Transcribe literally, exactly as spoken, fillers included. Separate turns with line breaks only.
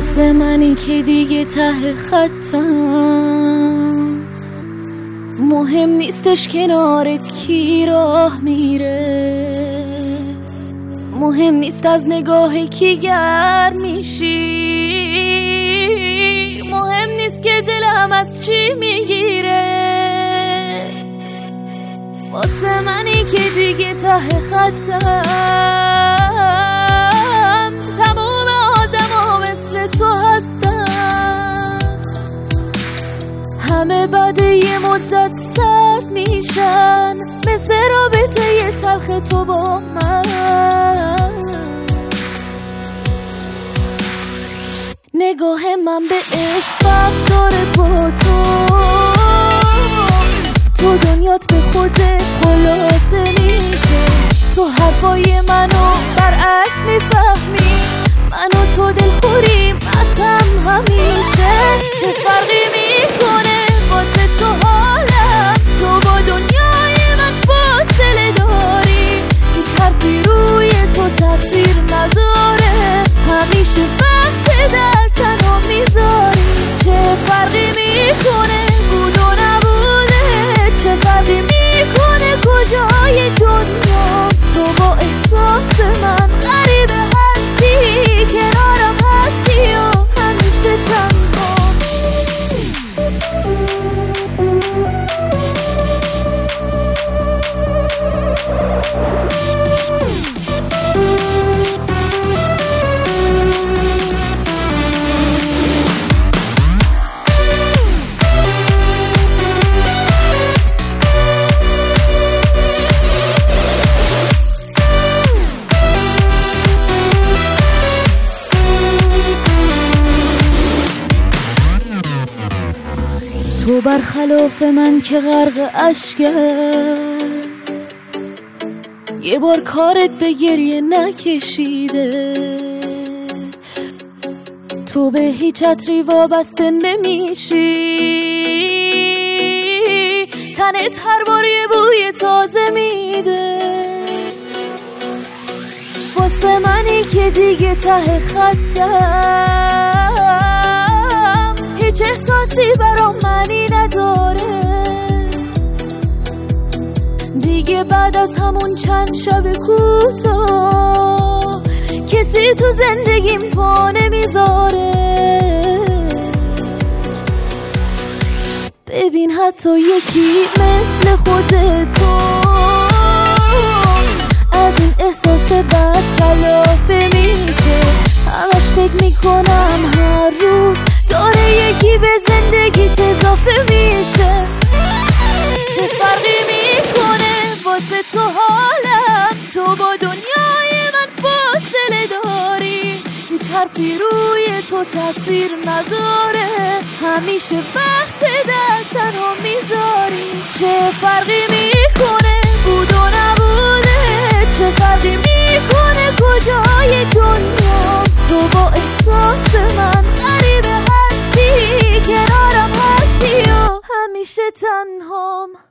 واسه منی که دیگه ته خطم، مهم نیستش کنارت کی راه میره، مهم نیست از نگاه کی گرم میشی، مهم نیست که دلم از چی میگیره. واسه منی که دیگه ته خطم، تموم آدما مثل تو هستن، همه بعد یه مدت سرد میشن، مثل رابطه یه تلخ تو با من. نگاه من به عشق فرق داره با تو، تو دنیات به خودت خلاصه میشه، تو حرفای منو برعکس میفهمی، من و تو دلخوریم از هم همیشه. چه فرقی میکنه واسه تو حالم، تو با دنیای من فاصله داری، هیچ حرفی روی تو تاثیر نداره، همیشه وقت در تنها میذاری. چه فرقی میکنه بود و نبوده، چه فرقی میکنه کجای دنیا، تو با احساس من غریبه هستی، کنارم هستی و همیشه تنها. تو برخلاف من که غرق اشکم، یه بار کارت به گریه نکشیده، تو به هیچ عطری وابسته نمیشی، تنت هر بار یه بوی تازه میده. واسه منی که دیگه ته خطم، هیچ احساسی برام معنی نداره، دیگه بعد از همون چند شب کوتاه کسی تو زندگیم پا نمیذاره. ببین حتی یکی مثل خود تو از این احساس بد خلافه میشه، همش فکر میکنم هر روز داره یکی به زندگیت اضافه میشه. چه فرقی میکنه واسه تو حالم، تو با دنیای من فاصله داری، هیچ حرفی روی تو تاثیر نداره، همیشه وقت در تنها میذاری. چه فرقی میکنه بود و نبوده، چه فرقی میکنه کجای دنیا، تو با احساس من غریبه هستی، کنارم هستی و همیشه تنهام.